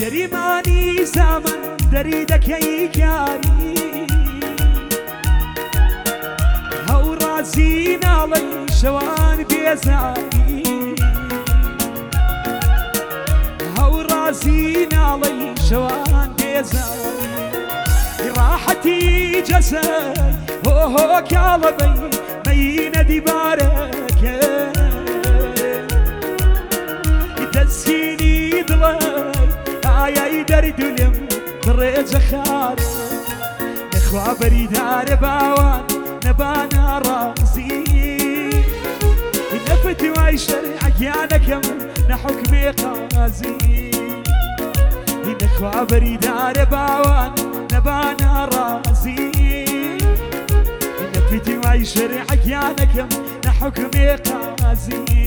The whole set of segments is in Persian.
دەریمانی زامان دەری دەکەی کاری هەوڕازی ناڵەی شەوان بێزاری هەوڕازی ناڵەی شەوان بێزاری ڕاحەتی جەسەد هۆ کاڵەبەی مەینە دیبارەکە دەستگیری دڵی ئایای دەردولم ڕێجە خارە نەخوا بەریدارە باوان نەبا ناڕازی نەفتوای شەرعەکیانەکەم نەحوکمێ قازی نەخوا بەریدارە باوان نەبا ناڕازی نەفتوای شەرعەکیانەکەم نەحوکمێ قازی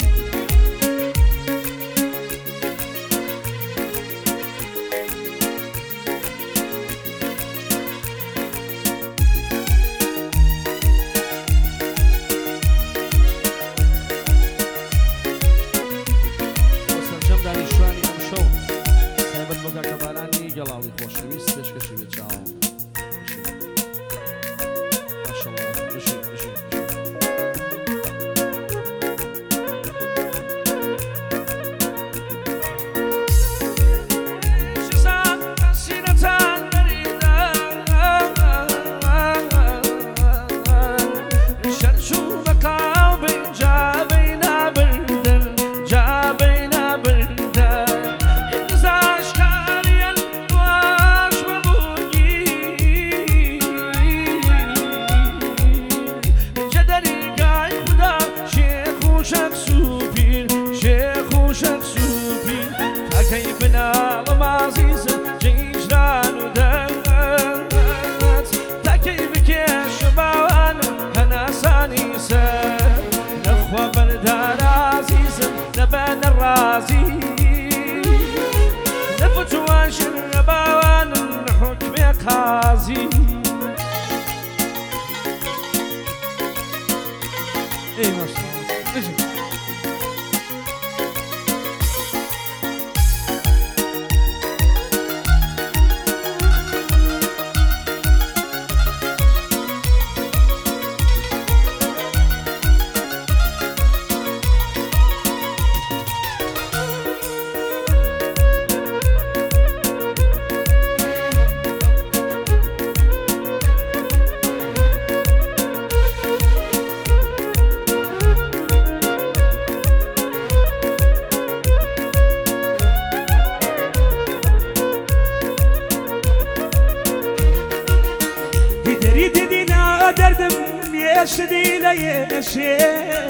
گەڵاوی خۆشەویست پێشکەشی بێت چاوم ماشەڵڵا بشین بشین قازی ای ماشاءالله دردم يشدي ليشي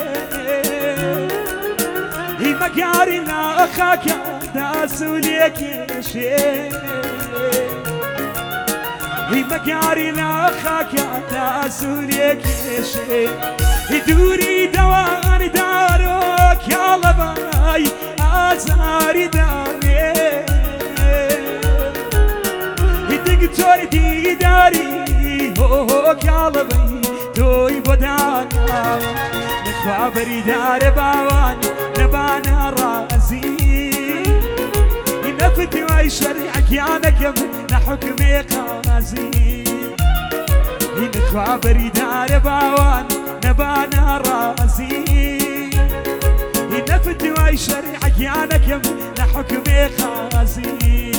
هي مقاري لا أخاك داسوليك يشي هي مقاري لا أخاك داسوليك يشي دوري دوان داروك يا لباي أزاري داري دكتور دي داري هو كالبي توي بدانا نخوا بريدار باوان نبانا رازي نفتي واي شرعك يا نكم نحكمي قازي نخوا بريدار باوان نبانا رازي نفتي واي شرعك يا نكم نحكمي قازي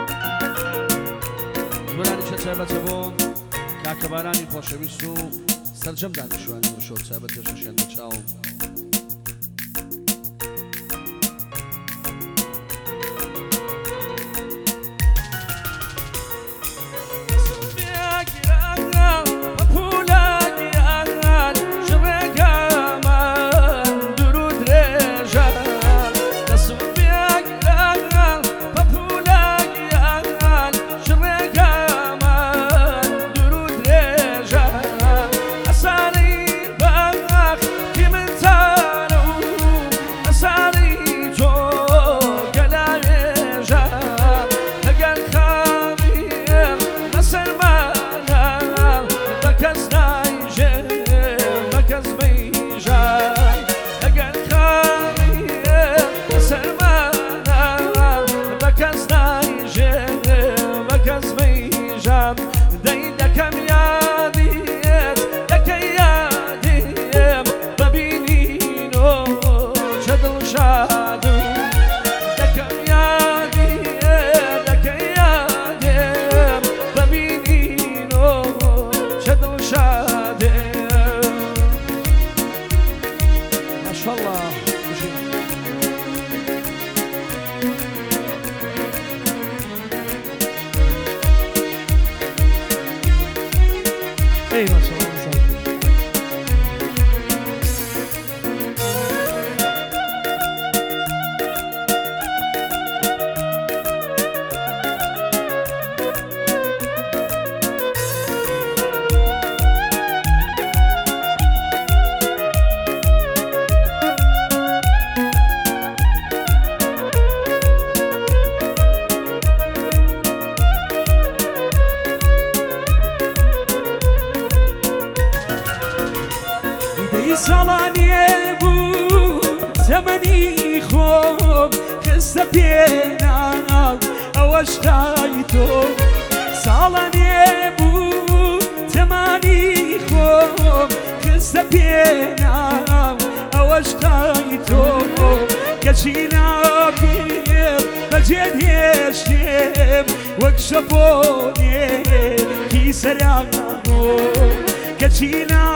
بەچەبوون کاکە بارانی خۆشەویست و سەرجەم دانیشتوانی و شۆ چابەت دەشەشێن بە چاوم ساڵانێ بوو زەمەنی خۆم خستە پێناو ئەوەش تای تۆ ساڵانێ بوو زەمانی خۆم خستە پێناو ئەوەش تای تۆ کەچی ناپێم بەجێ هێشتێم وەک شەپۆنێکی سەرانۆ کەچی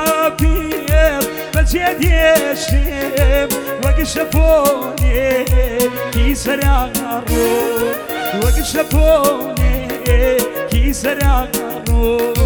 ناپێم بەجێ هێشتێم وەک شەپۆنێکی سەرانۆ وەک شەپۆنێکی سەرانۆ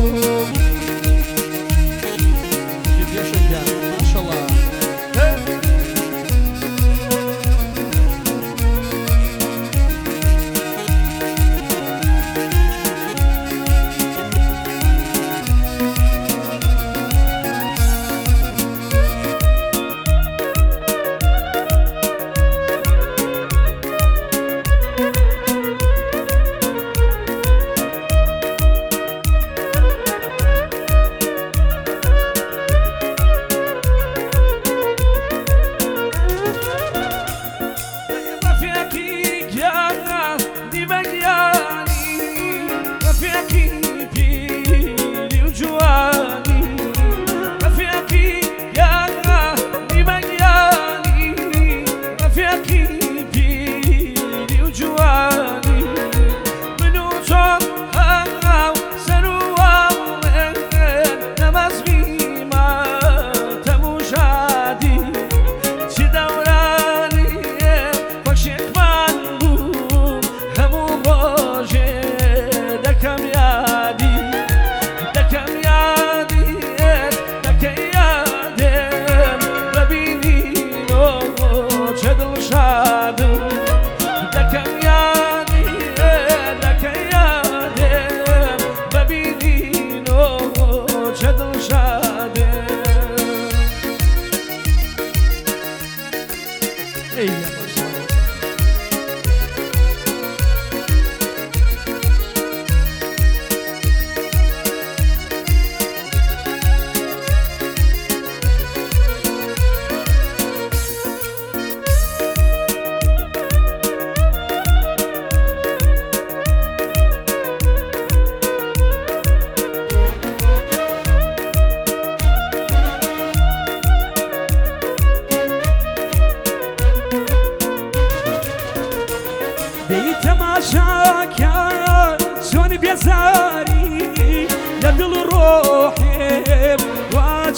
تماشاکە چۆن بێزاری لە دڵ ڕۆحێم وا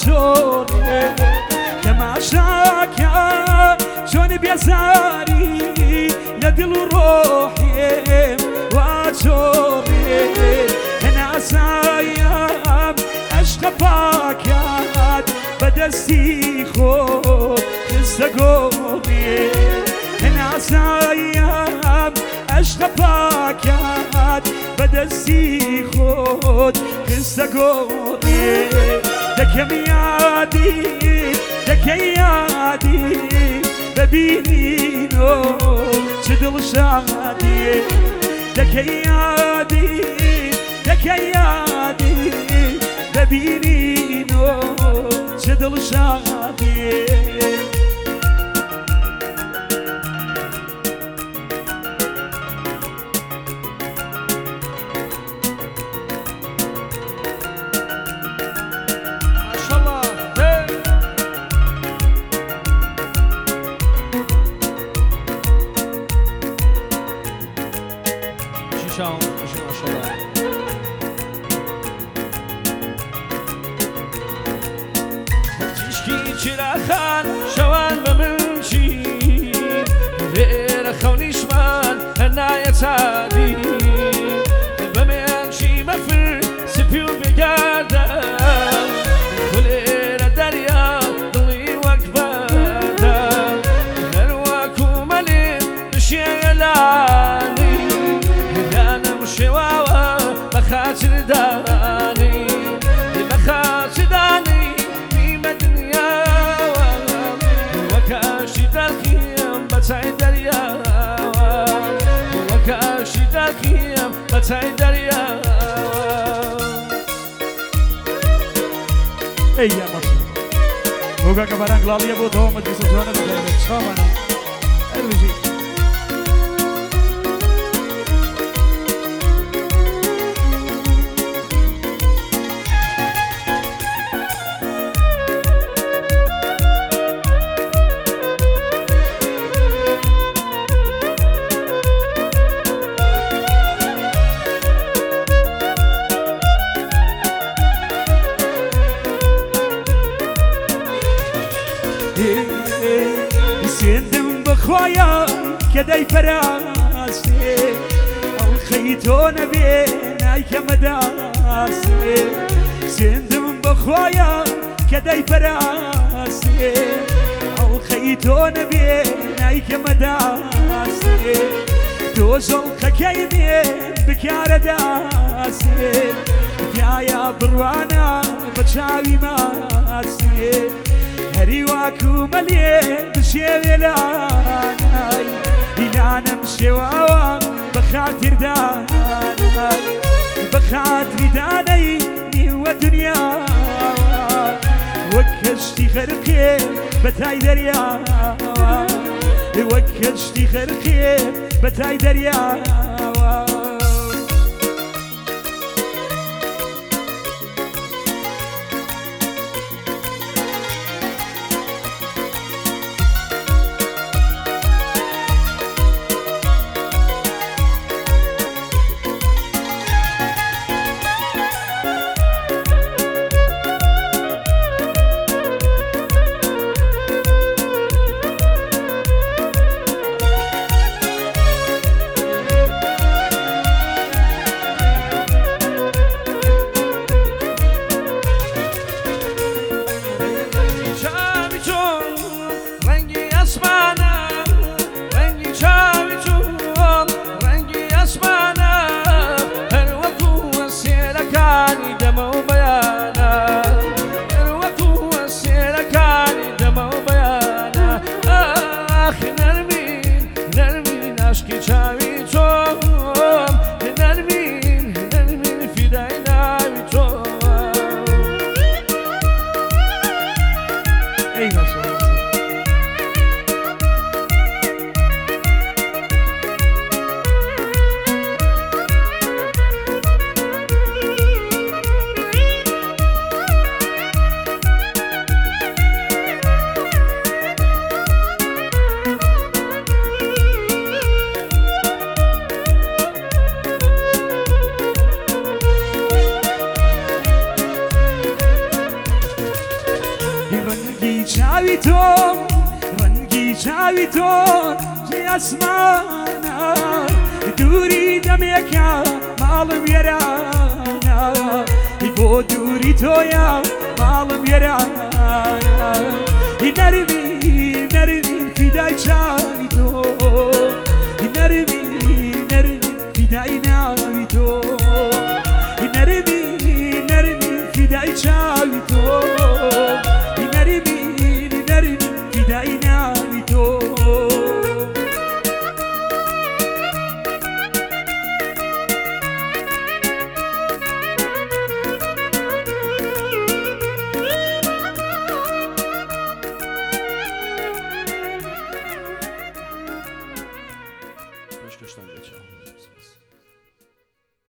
چونه تماشاکە چۆنی بێزاری لە دڵ و ڕۆحیم وا چۆڕێ هەناسایم عەشقە پاکات بەدەستی خۆت خستە گۆڕێ هەناسایم عەشقە پاکات بەدەستی خۆت خستە گۆڕێ دەکەم یادی ببینینۆ چ دڵشادی دەکەی یادی ببینینۆ چ دڵشادی چراخان شوان بمنشي غير خونيشمان هنايا تادي بمنشي مفر سبيو بقادا ولير الدريا ضلي وكبادا غرواكو ملين بشي لاني انا مشي واوا بخاطر داني بخاطر داني بتاعي دريا وكاشي داكيم بتاعي دريا اي يا مصر وقا كبران قلالية بو تومت بسجوانا بخيرت شامانا الوجي سندم بخوايا كداي فراسي الخيتون بيناي كمداسي سندم بخوايا كداي فراسي الخيتون بيناي كمداسي دوزل خكايمين بكار داسي يا بروانا بتشاوي ماسي هريواكو مليان بشيوي لاناي إلانا مشيواوا بخاطر داناي بخاطر داناي نيوة دنيا وكشتي خرقي بتاي دريا وكشتي خرقي بتاي دريا چاوی تو رنگی چاوی تو جی اسمانا دوری دمێکە ماڵم وێرانە بۆ دووری تۆیە ماڵم وێرانە نەرمی نەرمی فیدای چاوی تۆ نەرمی نەرمی فیدای ناوی تۆ نەرمی نەرمی فیدای چاوی تۆ